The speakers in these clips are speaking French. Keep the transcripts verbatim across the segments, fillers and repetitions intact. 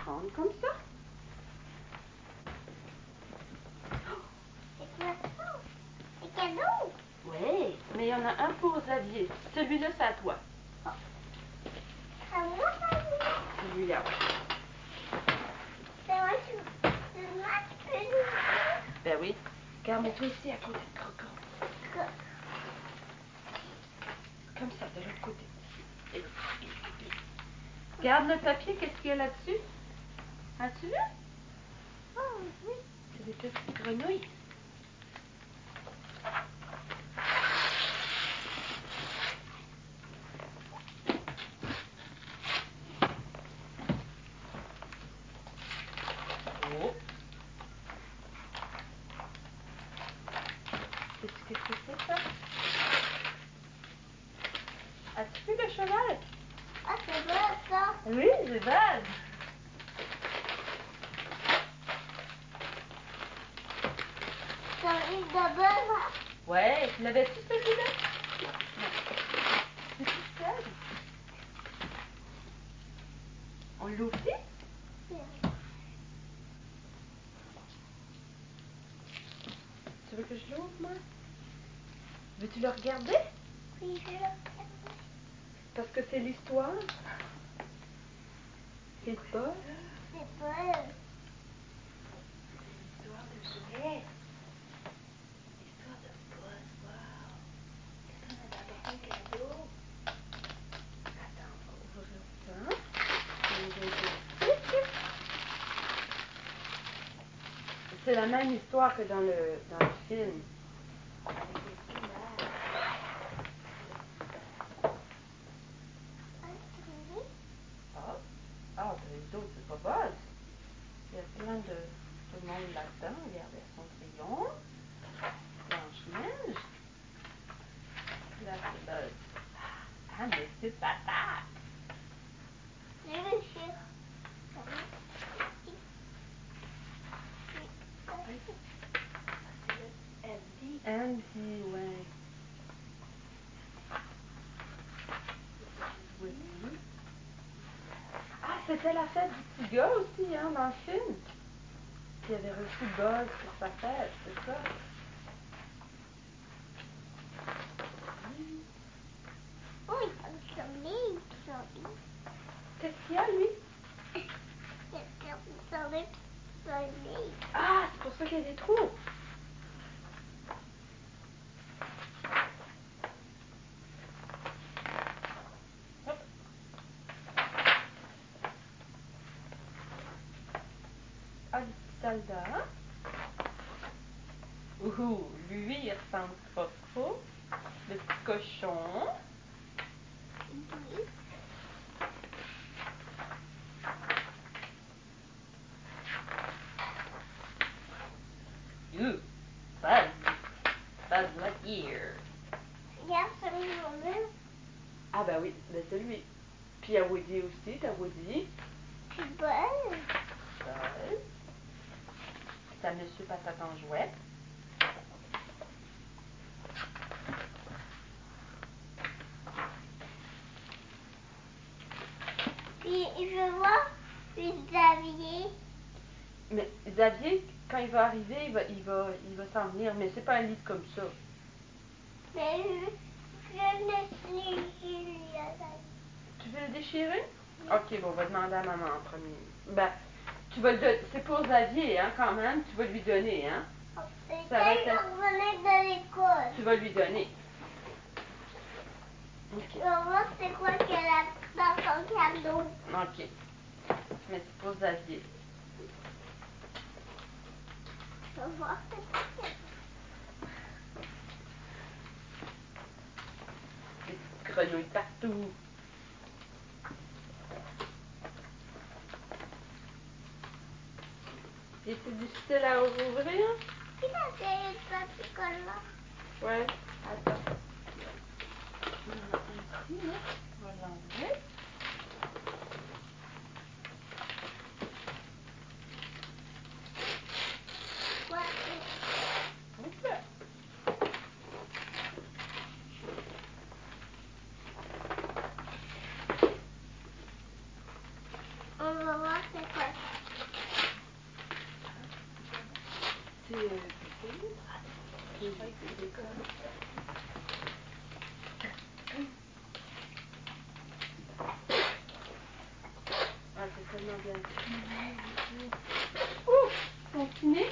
prendre comme ça. C'est quoi ça? C'est cadeau? Oui, mais il y en a un pour Xavier. Celui-là, c'est à toi. Oh. À moi, ça? Celui-là. C'est moi qui c'est moi qui peux l'ouvrir. Ben oui. Regarde, mets-toi ici à côté de Croco. Quoi? Comme ça, de l'autre côté. Et, et, et. Regarde le papier, qu'est-ce qu'il y a là-dessus? As-tu vu? Oh, oui. C'est des petites grenouilles. Oh. Sais-tu qu'est-ce que c'est, ça? As-tu vu le cheval? Ah, c'est bon, ça. Oui, c'est Buzz. C'est un livre de beurre. Ouais, l'avais-tu celui-là? C'est tout seul. On l'ouvre vite? Oui. Tu veux que je l'ouvre, moi? Veux-tu le regarder? Oui, je vais le regarder. Parce que c'est l'histoire. C'est pas. C'est beurre. L'histoire de jouet. L'histoire de Buzz, wow. Est-ce qu'on a d'abord un cadeau? Attends, on va ouvrir ça. C'est la même histoire que dans le, dans le film. Avec les images. Ah, c'est lui? Ah, ah ben les autres, c'est pas Buzz. Il y a plein de tout le monde là-dedans. Regardez son crayon. Blanche-Neige. Là, c'est Buzz. Ah, mais c'est patate. Je vais chercher. Andy. Andy, ouais. Oui. Ah, c'était la fête du petit gars aussi, hein, dans le film. Il avait reçu Buzz pour sa fête, c'est ça? Oh, il parle sur lui, sur lui. Qu'est-ce qu'il y a, lui? Il parle sur lui, sur lui. Ah, c'est pour ça qu'il y a des trous. Hop. Ah, le petit soldat. Ouhou, lui, il ressemble pas trop. Le petit cochon. Oui. Ouh, Buzz. Buzz Lightyear. Regarde celui-là. Ah, ben oui, ben c'est lui. Puis il y a Woody aussi, t'as Woody. Puis Buzz. Buzz. T'as Monsieur Patate en jouet. Puis je vois puis Xavier. Mais Xavier, quand il va arriver, il va, il va, il va s'en venir. Mais c'est pas un livre comme ça. Mais je, je laisse les yeux à Xavier. Tu veux le déchirer? Oui. Ok, bon, on va demander à maman en premier. Ben, tu vas le don- c'est pour Xavier, hein, quand même. Tu vas lui donner, hein. Et Ça quand va il être- va revenir de l'école, Tu vas lui donner. Ok. je vais voir c'est quoi qu'elle a dans son cadeau. Ok. Mais c'est pour Xavier. Je vais voir c'est quoi qu'elle a. Des petites grenouilles partout. Et c'est difficile à ouvrir? Qui a fait le papier collant? Ouais. Attends. Il y en a un ici, là. On va l'enlever. Quoi c'est? Ok. On va voir c'est quoi tellement bien. Ouh, continuez.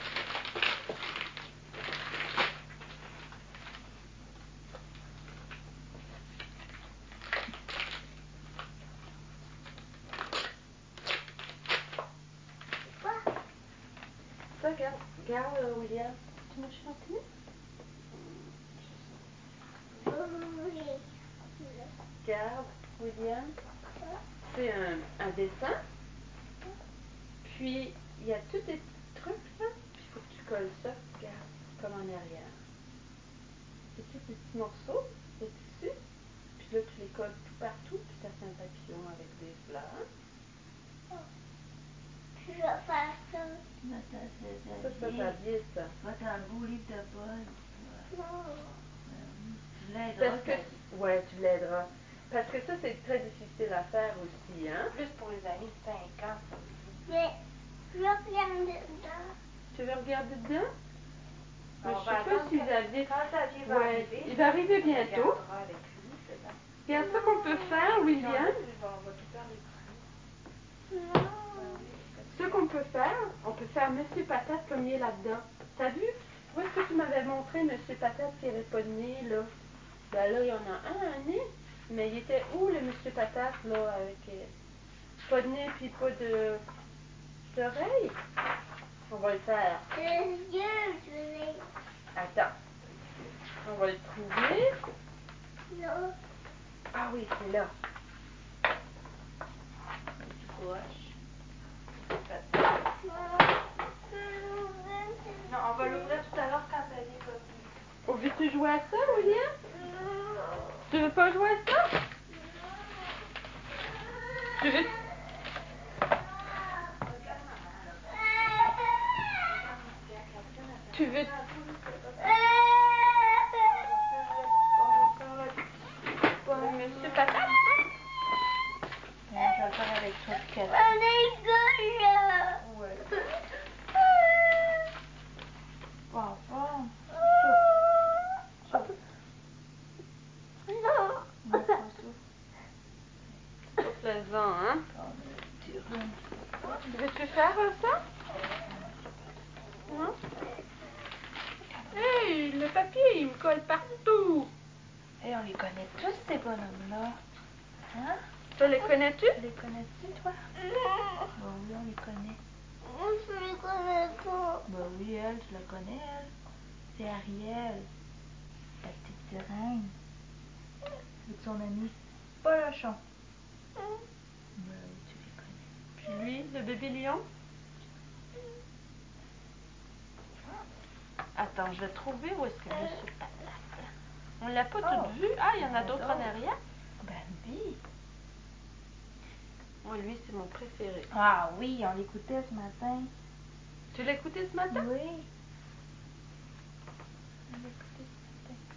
Ça, regarde, regarde euh, William. Tu m'as chanté? Regarde, William. C'est un, un dessin. Puis, il y a tous des petits trucs là. Puis, il faut que tu colles ça, regarde, comme en arrière. C'est tous des petits morceaux de tissu. Puis là, tu les colles tout partout. Puis, ça fait un papillon avec des fleurs. Je vais faire ça. Ça, c'est papier, ça. Toi, t'as un beau livre de Paul. Non. Tu l'aideras. Parce que, ouais, tu l'aideras. Parce que ça, c'est très difficile à faire aussi, hein? Plus pour les amis de cinq ans, ça aussi. Mais je regarde dedans. Tu veux regarder dedans? Mais On je va sais pas attendre si que- Xavier... Quand Xavier va Ouais, arriver, il va arriver on bientôt. regardera avec lui, c'est ça. Regarde ça qu'on peut faire, William. On va, on va tout faire les petits. Non. Ce qu'on peut faire, on peut faire Monsieur Patate comme il est là-dedans. T'as vu? Où est-ce que tu m'avais montré Monsieur Patate qui avait pas de nez, là? Ben là, il y en a un, un nez. Mais il était où, le Monsieur Patate, là, avec euh, pas de nez puis pas de d'oreille? On va le faire. Les yeux, je l'ai. Attends. On va le trouver. Non. Ah oui, c'est là. Gauche. Non. Non, on va l'ouvrir tout à l'heure quand Xavier va venir. Oh, veux-tu jouer à ça, William? Non. Tu veux pas jouer à ça? Tu veux... Tu veux... Bon, Monsieur Patate, ça? Ouais, je vais le faire avec toi, Cathy. On est là. Ouais. Bon, bon. Non. Non, pas ça. C'est pas plaisant, hein? Oh, le petit rhume. Veux-tu faire ça? Non? Hey, le papier, il me colle partout. Et on les connaît tous, ces bonhommes-là. Hein? Tu les connais-tu? Tu les connais-tu, toi? Non. Bah oui, on les connaît. Je ne connais pas. Bah oui, elle, tu la connais, elle. C'est Ariel. La petite sirène. Avec son ami Polochon. Bah oui, tu les connais. Puis lui, le bébé lion? Attends, je vais trouver où est-ce que Monsieur Patate. On l'a pas Oh, tout vu. Ah, il y en a il y en a d'autres en d'autres. arrière. Bambi. Moi, lui, c'est mon préféré. Ah oui, on l'écoutait ce matin. Tu l'as écouté ce matin? Oui. On l'écoutait ce matin.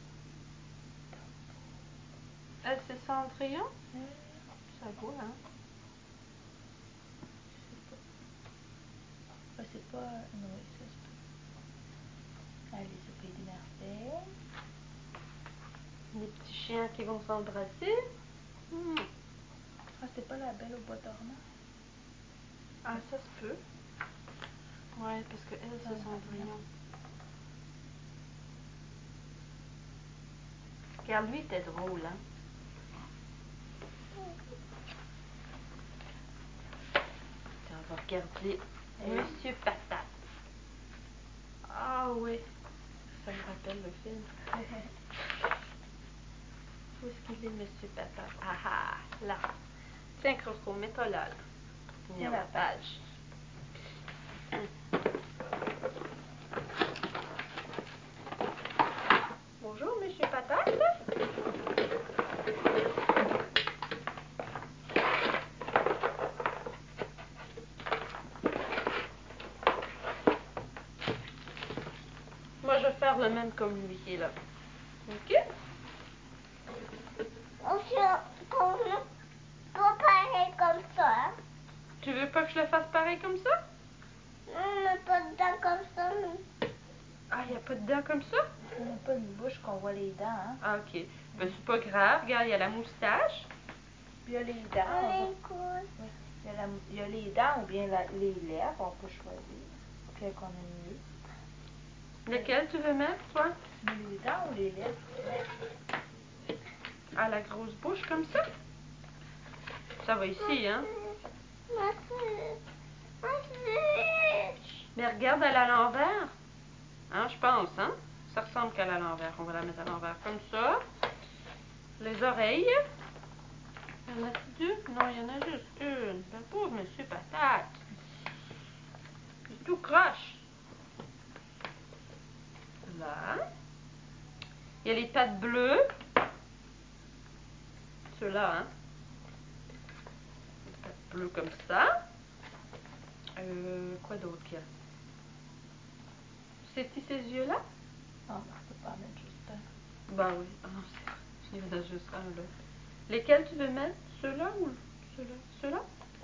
Elle, c'est Cendrillon? Euh, Ça vaut, hein? je sais pas. Ah, c'est pas... Non, oui, ça se peut. Allez, au pays des merveilles. Les petits chiens qui vont s'embrasser. Hmm. Ah, c'est pas la Belle au bois dormant? Ah, ça se peut. Ouais, parce que elle, c'est Cendrillon. Regarde, lui, t'es drôle, hein? Tiens, on va regarder Monsieur Patate. Ah oui, ça me rappelle le film. Où est-ce qu'il est, Monsieur Patate? Ah ah, là. Tiens, Croco, mets-toi là, là. Pour finir la page. Bonjour, Monsieur Patate. Moi, je vais faire le même comme lui qui est là. Ok? On se pas pareil comme ça. Tu veux pas que je le fasse pareil comme ça? On n'a pas de dents comme ça, non. Ah, il n'y a pas de dents comme ça? On n'a pas une bouche qu'on voit les dents, hein? Ah, ok. Ben, c'est pas grave. Regarde, il y a la moustache. Puis il y a les dents. On on est voit- cool. Oui, il y a dents ou bien la- les lèvres, on peut choisir. Quel qu'on aime mieux. Lequel tu veux mettre, toi? Les dents ou les lèvres? À la grosse bouche, comme ça? Ça va ici, hein? Mais regarde, elle est à l'envers. Hein, je pense, hein? Ça ressemble qu'elle est à l'envers. On va la mettre à l'envers comme ça. Les oreilles. Il y en a deux? Non, il y en a juste une. Le pauvre monsieur Patate. Il est tout croche. Là. Il y a les pattes bleues. Ceux-là, hein? Les pattes bleues comme ça. Euh, quoi d'autre qu'il y a? C'est-tu ces yeux-là? Non, on peut pas en mettre juste un. Bah oui. Ah non, c'est vrai. Il y en a juste un, là. Lesquels tu veux mettre? Ceux-là ou ceux-là? Ceux-là?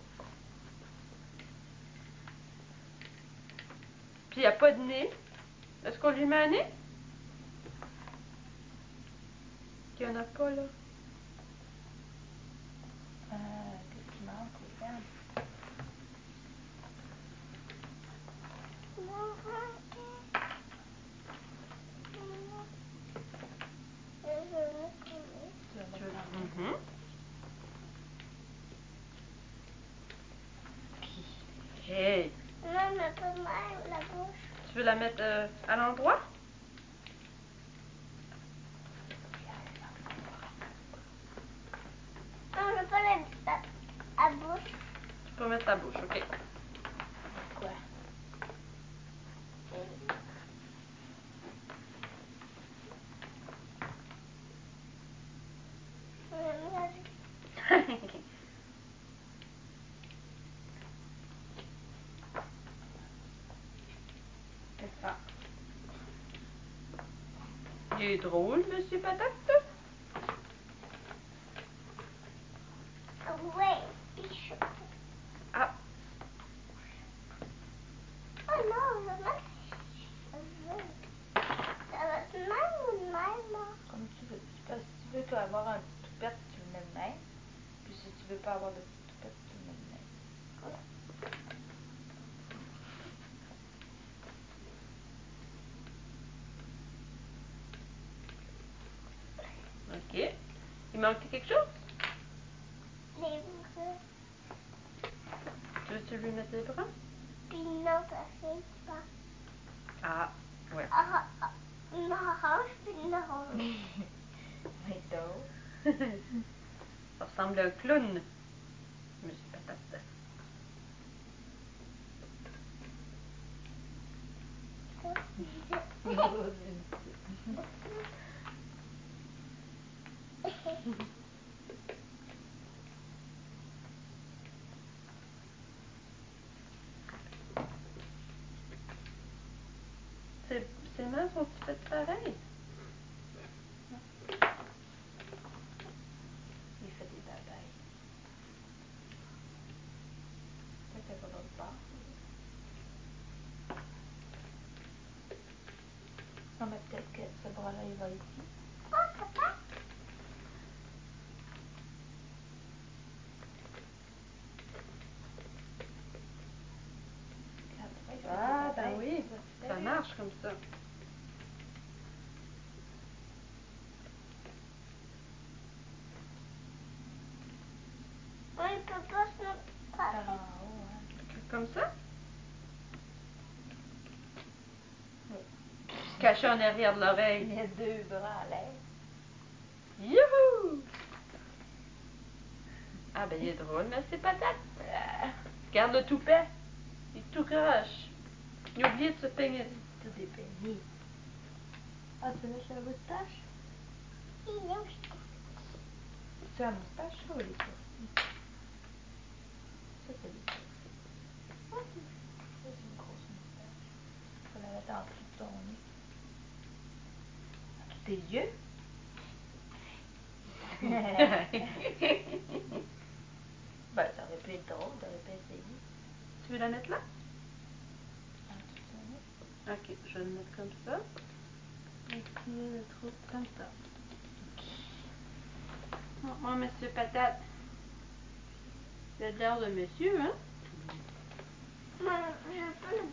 Puis il n'y a pas de nez. Est-ce qu'on lui met un nez? Il n'y en a pas, là. Euh, qu'est-ce qui manque? Regarde. Tu vas mettre dans le- Mhm. Hey! Non, mais pas mal, la bouche. Tu veux la mettre euh, à l'endroit? Non, je peux la mettre à, à bouche. Tu peux mettre ta bouche, ok. Quoi? C'est ça. Il est drôle, monsieur Patate. Ouais, bichon. Ah, Oh non, je vais mettre. Ça va être mal ou mal, moi? Comme tu veux. C'est parce que si tu veux toi, avoir un toupette, tu le mets de même. Puis si tu veux pas avoir de toupette, tu le mets de même. ok. Il manque quelque chose? Les bras. Tu veux-tu lui mettre les bras? Puis non, ça fait pas. Ah, ouais. Ah, ah, une orange, puis une orange. Mais donc. Ça ressemble à un clown, monsieur Patate. Ses, ses mains sont-ils faites pareil? Il fait des batailles. Peut-être qu'il n'y a pas d'autre part. Non, mais peut-être que ce bras-là, il va ici. Oh, papa. Regarde, tu vois, il fait Ah, des ben batailles. oui. Tu vois, Ça tu marche comme ça. Oui, papa, c'est Par pas. en haut, hein. Comme ça? Oui. Caché en arrière de Il l'oreille. met deux bras en l'air. Youhou! Ah, ben il est drôle, mais c'est Patate. Ah, regarde le toupet. Il est tout croche. Il a oublié de se peigner. Tout est peigné. Ah, tu veux mettre la moustache? Il est C'est la moustache, ça, ou les sourcils? Ça, c'est les sourcils. Ça, c'est une grosse moustache. Faut la mettre en dessous de ton nez. En dessous de tes yeux? Ben, ça aurait pu être drôle, t'aurais pu essayer. Tu veux la mettre là? En dessous de son nez. Ok, je vais le mettre comme ça. Et puis le trou comme ça. Oh, oh, monsieur Patate. C'est l'air de monsieur, hein? Moi, je peux le...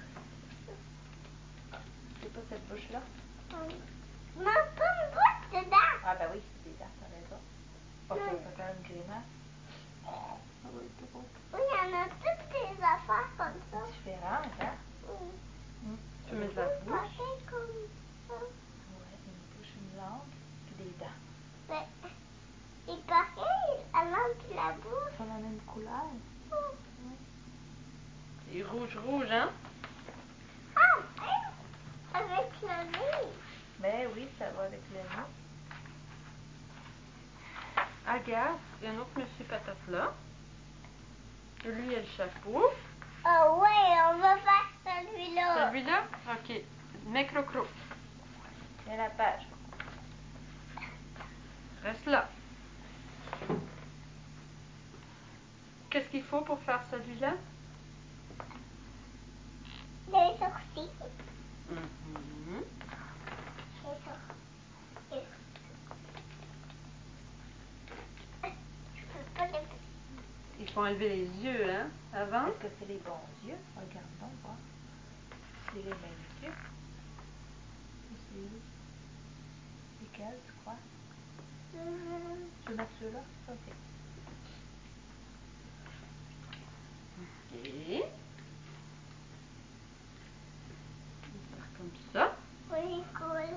C'est pas cette bouche-là? Maman, pas une bouche dedans. Ah ben oui, c'est des dents, t'as raison. Oh, ça va faire une grimace. Ça va être drôle. Oui, il y en a toutes des affaires comme ça. Différentes, hein? Oui. Hum. Tu mets de la Ça bouche. fait comme ça. Ouais, une bouche, une langue, puis des dents. Mais, il paraît, la langue et la bouche. Ça a la même couleur. C'est rouge, rouge, hein? Ah, hein, avec le nez. Ben oui, ça va avec le nez. Ah, regarde, il y a un autre monsieur patate là. Lui, il a le chapeau. Ah ouais, on va faire celui-là. Celui-là? Ok. Mets Crocro. Tiens la page. Reste là. Qu'est-ce qu'il faut pour faire celui-là? Les sourcils. Mhm. Les sourcils. Je peux pas les... Il faut enlever les yeux, hein, avant. Est-ce que c'est les bons yeux? Regardons, voir. C'est les mêmes yeux. C'est où? Lesquels, tu crois? Mhm. Tu veux mettre ceux-là? Ok. Ok. On va faire comme ça. Oui, cool.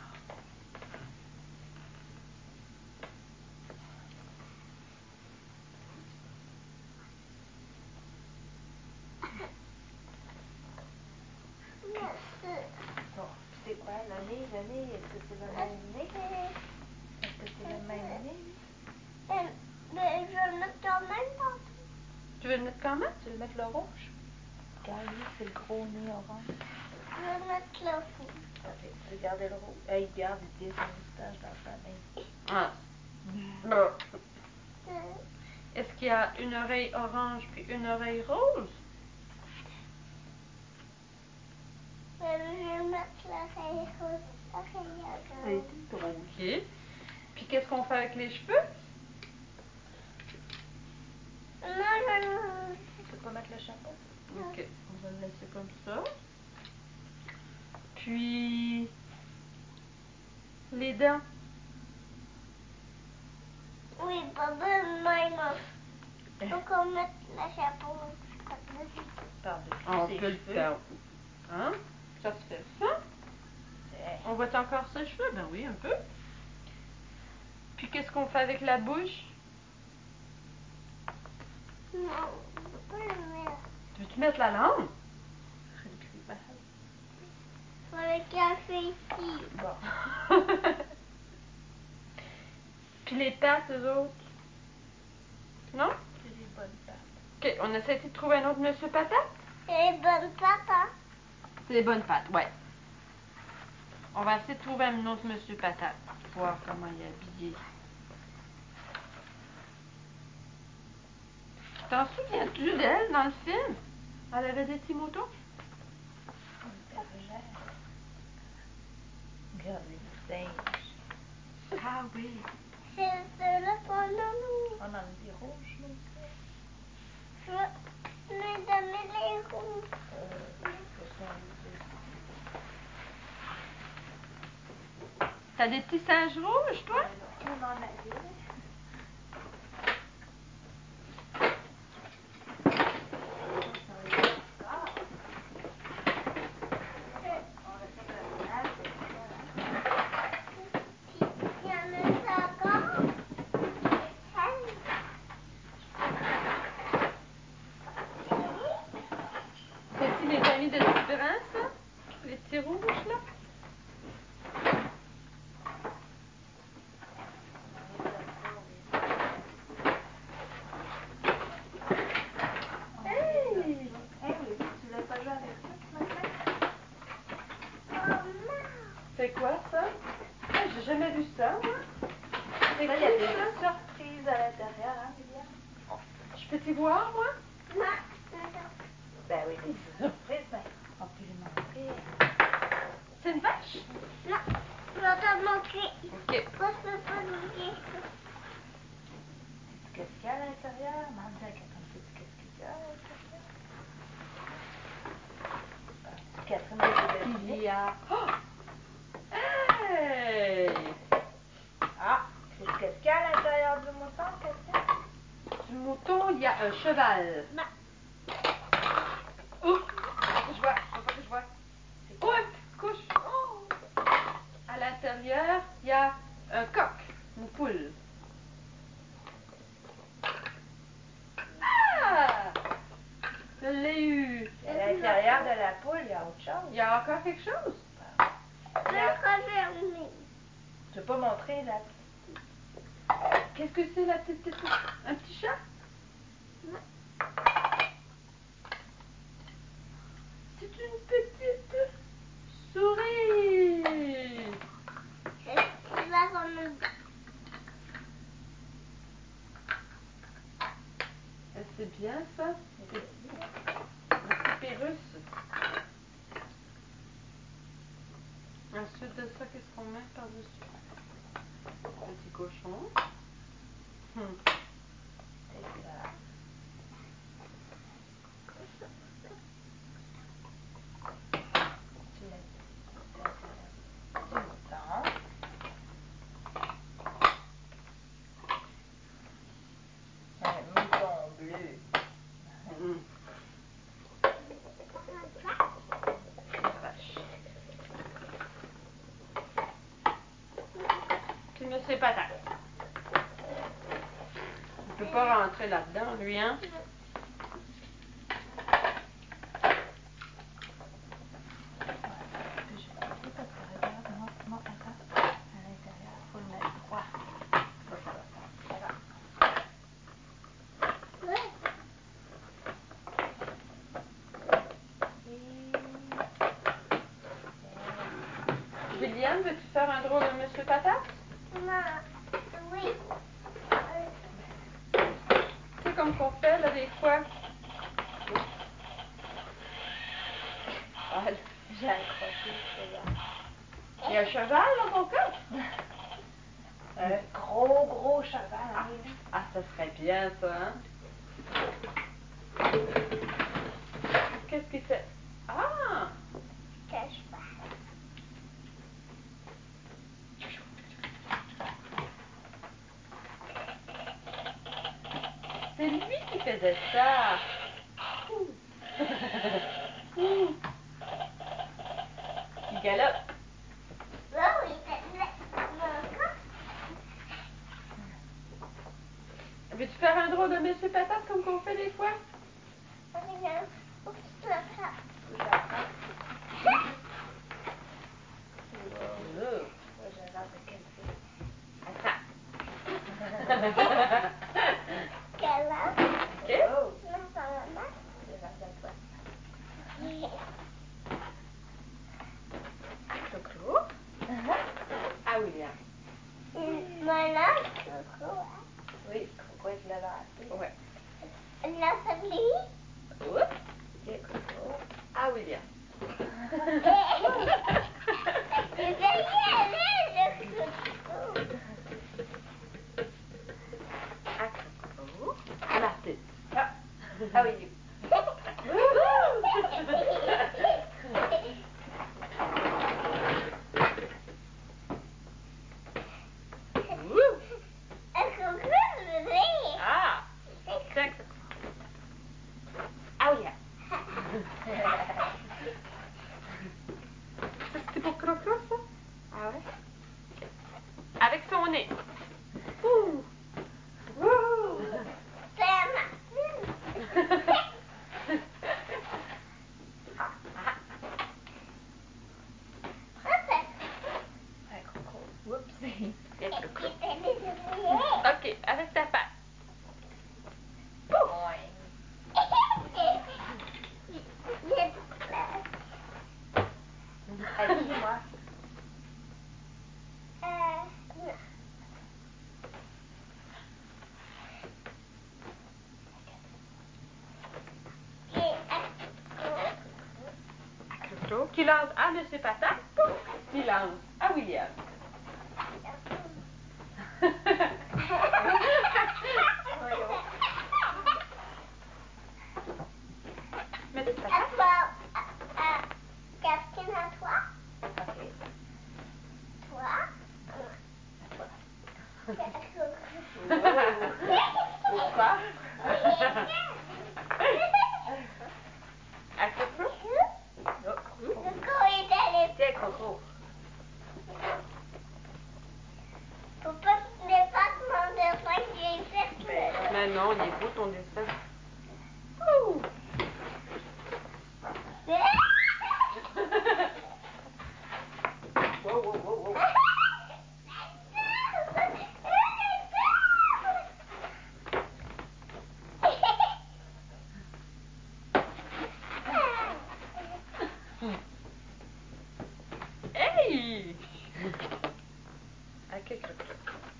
Merci. Bon, c'est quoi le nez? Le nez, est-ce que c'est le même nez? Est-ce que c'est le même nez? Mais, mais je vais mettre quand même tantôt. Tu veux le mettre quand même? Tu veux mettre le rouge? Regarde, lui, c'est le gros nez orange. Je vais mettre le fou. Ok, tu veux garder le rouge? Hey, regarde, il tire son moustache dans sa main. Ah. Bon. Euh, Est-ce qu'il y a une oreille orange puis une oreille rose? mais je vais mettre l'oreille rose. L'oreille orange. Ok. Puis qu'est-ce qu'on fait avec les cheveux? Non, non, non. Tu veux pas mettre le chapeau? Ok. On va le laisser comme ça. Puis les dents. Oui, papa, même. Faut qu'on mette le chapeau par-dessus. Par-dessus On ses peut le cheveux. faire. Hein? Ça se fait ça? C'est- On voit encore ses cheveux? Ben oui, un peu. Puis qu'est-ce qu'on fait avec la bouche? Non, on peut pas le mettre. Veux-tu mettre la langue? Une grimace. Faut le café ici. Bon. Puis les pattes, eux autres? Non? C'est des bonnes pattes. Ok, on essaie de trouver un autre monsieur patate? C'est les bonnes pattes, hein? C'est les bonnes pattes, ouais. On va essayer de trouver un autre monsieur patate. Voir comment il est habillé. T'en souviens-tu d'elle dans le film? Elle avait des petits moutons? Une bergère. Regarde les singes. Ah oui. C'est ceux-là qu'on a, nous. On en a des rouges, nous aussi. Je vais me donner les rouges. Euh, ce sont les deux. T'as des petits singes rouges, toi? On en avait. Il y en a encore. C'est-tu les amis de l'espérance, ça? Les petits rouges, là? Hey! Hey, tu voulais pas jouer avec ça ce matin? Oh non. C'est quoi, ça? Ah, j'ai jamais vu ça, moi. C'est Là, qui, il y a des ça? surprises à l'intérieur, hein, Liliane? Je peux t'y voir, moi? Non, non. Ben oui, des surprises, mais on peut lui montrer. C'est une vache? Non, je vais te montrer. Ok. Moi, je peux pas montrer ça. Qu'est-ce qu'il y a à l'intérieur? Demande-lui à quelqu'un, qu'est-ce qu'il y a à l'intérieur? Regarde. Oh! Hey! Ah, qu'est-ce qu'il y a à l'intérieur du mouton, Katia? Du mouton, il y a un cheval. Bah. Oh! Faut que je vois, faut pas que je vois. C'est Oh, une petite couche. Oh! À l'intérieur, il y a un coq, une poule. Ah! Je l'ai eu. À l'intérieur de la poule, il y a autre chose. Il y a encore quelque chose? Le refermer. Tu veux pas montrer la... Qu'est-ce que c'est la petite, petite- un petit chat? Non. C'est une petite souris. Il va remettre. C'est bien ça. C'est Pérus. Ensuite de ça, qu'est-ce qu'on met par-dessus? Petit cochon. Hum. C'est ça. Tu mets ça, du mouton. Un mouton bleu. Hum. La vache. Tu mets ses patates. Il peut pas rentrer là-dedans, lui, hein? Puis je vais essayer parce que regarde, non, non, attends. À l'intérieur, il faut le mettre droit. Pas ça. Ça va. William, veux-tu faire un drôle de Monsieur Patate? Non. Oui. C'est comme qu'on fait, là, des fois. Ah, J'ai accroché le cheval. il y a un cheval dans ton cas? Un gros, gros cheval. Ah, ça serait bien, ça, hein? Qu'est-ce qu'il fait? Ah! Cache pas. C'est lui qui faisait ça. Il galope. Oh, il était là. Veux-tu faire un drôle de Monsieur Patate comme qu'on fait des fois? Regarde. Faut que tu te la frappes. Faut que je la frappe. Wow. Oh. Moi, j'ai hâte de calculer. Attrape. Quelle heure? OK? Oh, Non, ça va mal. j'ai hâte de toi. Coco. Ah, William. Voilà, Coco. Oui, pourquoi je l'avais appelé? Ouais. La famille. Oups. Ok, Coco. Ah, William. Et derrière, le Coco. À Coco. À Martine. Ah, ah oui. Ouh. Un Coco, le rire. Ah. Tiens, Coco. Ah, William. C'est pour Croco, ça? Ah ouais? Avec son nez. Ouh. Ouh. C'est à Martine. Ah, ah. Un Coco. Oups. Et Coco. C'était les ouvriers. OK, avec ta patte. Boing. J'ai peur. À qui, moi? Euh, non. Et à Coco. Qui lance à Monsieur Patate. Pouf. Qui lance à William. Mets tes À patates. toi, à, à Catherine, à toi. non, il est beau ton dessin. Ouh! Wow, wow, wow, wow. Hey! Ok, croquette.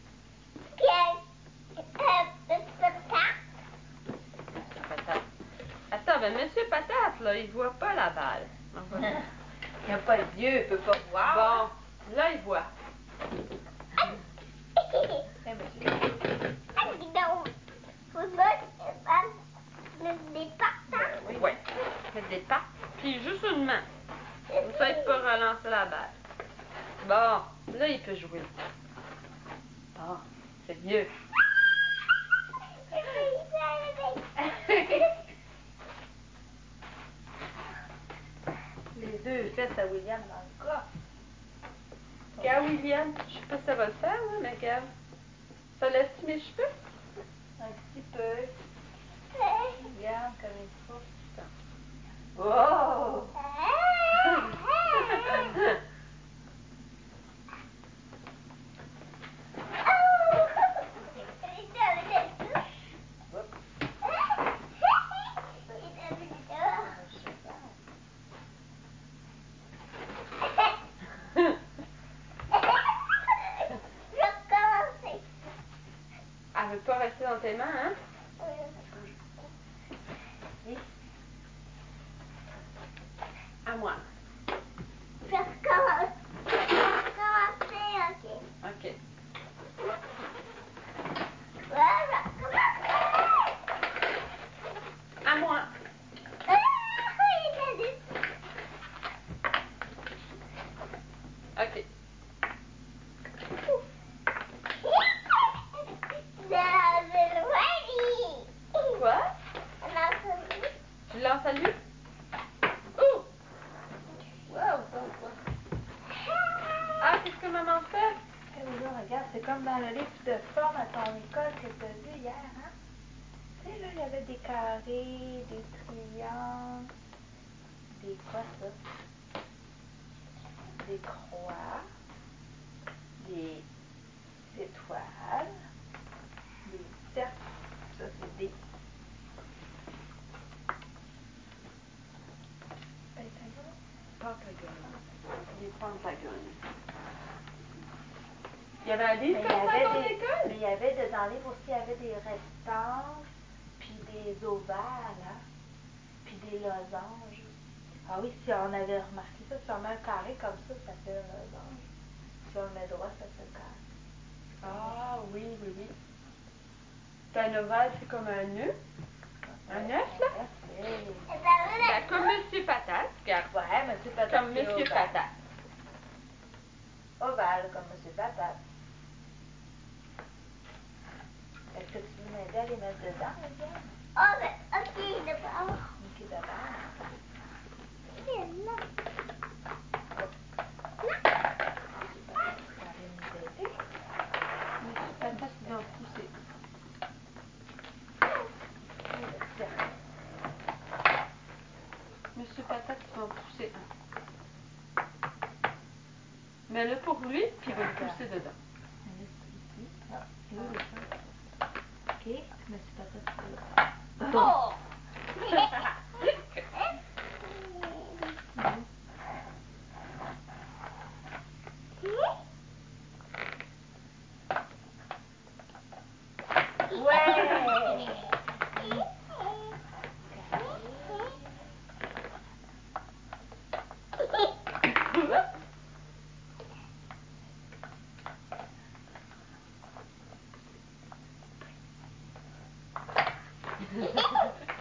Patate. Attends, ben Monsieur Patate, là, il voit pas la balle. Il n'a pas de yeux, il peut pas voir. Bon, là, il voit. Eh ben, c'est- Oui. Ouais. Mettre des pattes, puis juste une main. Comme ça, il peut relancer la balle. Bon, là, il peut jouer. Bon, c'est mieux. Les deux fesses à William dans le coffre. Regarde, William, je sais pas si ça va le faire, là, mais regarde. Ça laisse mes cheveux? Un petit peu. Regarde comme il faut. Oh! Elle veut pas rester dans tes mains, hein? Oui. À moi. Je recommence. Je vais recommencer, ok? OK. Ouais, je recommence. À moi. Ah, il a dit. OK. Quoi? Tu lances à lui? Ouh! Wow, ça, quoi? Ah, qu'est-ce que maman fait? Eh oui, là, regarde, c'est comme dans le livre de forme à ton école que tu as vu hier, hein? Tu sais, là, il y avait des carrés, des triangles, des quoi, ça? Des croix, des étoiles, des cercles, ça, c'est des pentagones. Pentagone. Des pentagones. Il y avait un livre Mais il y comme ça avait dans des, l'école? mais il y avait de- dans le livre aussi, il y avait des rectangles, puis des ovales, hein, puis des losanges. Ah oui, si on avait remarqué ça, si on met un carré comme ça, ça fait un losange. Si on le met droit, ça fait un carré. Ah, oui, oui, oui. C'est un ovale, c'est comme un nœud. Un œuf, là? Oui. Ben, comme Monsieur Patate, regarde. Ouais, Monsieur Patate. Comme c'est Monsieur ovale. Patate. Ovale, comme Monsieur Patate. Est-ce que tu veux m'aider à les mettre dedans, Olivia? Oh, mais, ok, d'abord. Ok, d'abord. Il est là. Tu vas aller nous aider. Monsieur Patate, il va en pousser. Et le cercle. Monsieur Patate, il va en pousser un. Mets-le pour lui, puis il va le pousser dedans. On laisse ici. Ah, et où le cercle? Ok, Monsieur Patate. Oh! Ouais.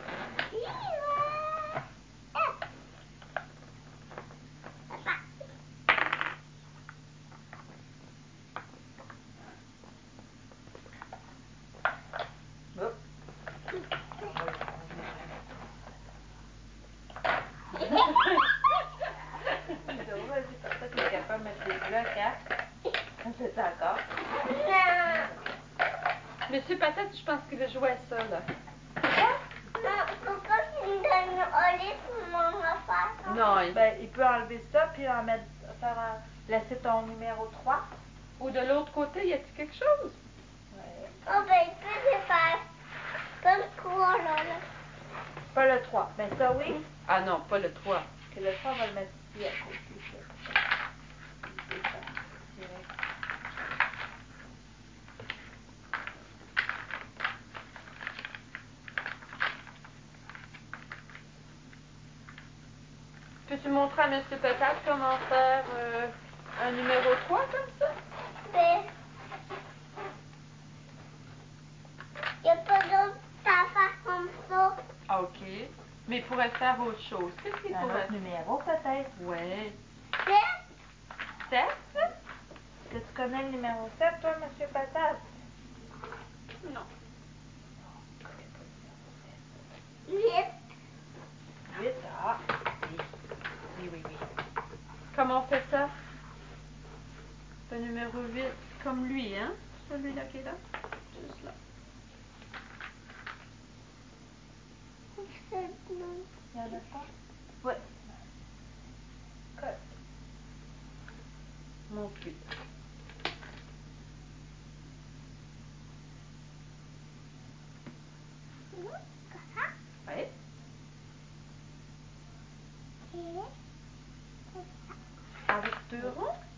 je pense qu'il veut jouer à ça, là. Non, pourquoi tu me donnes Oli pour mon affaire? Non, il- Ben, il peut enlever ça, puis en mettre, faire un- laisser ton numéro trois. ou de l'autre côté, y a-t-il quelque chose? Ouais. Oh, ben, il peut les faire. Pas le trois, là, là. Pas le trois. Ben, ça, oui. Ah non, pas le trois. Que le trois, on va le mettre ici à côté. Ça. C'est ça. Direct. Peux-tu montrer à M. Patate comment faire euh, un numéro trois comme ça? Ben, il n'y a pas d'autre affaire comme ça. Ah, OK. Mais il pourrait faire autre chose. Qu'est-ce qu'il Un pourrait autre numéro, peut-être. Ouais. sept, Sept? Est-ce que tu connais le numéro sept, toi, Monsieur Patate? Non. huit, huit. Ah, oui. Oui, oui, oui. Comment on fait ça? Le numéro huit, comme lui, hein? Celui-là qui est là. Juste là. sept, neuf. Il y en a pas? Oui. Correct. Montre huit. Oui. Et Avec deux ronds?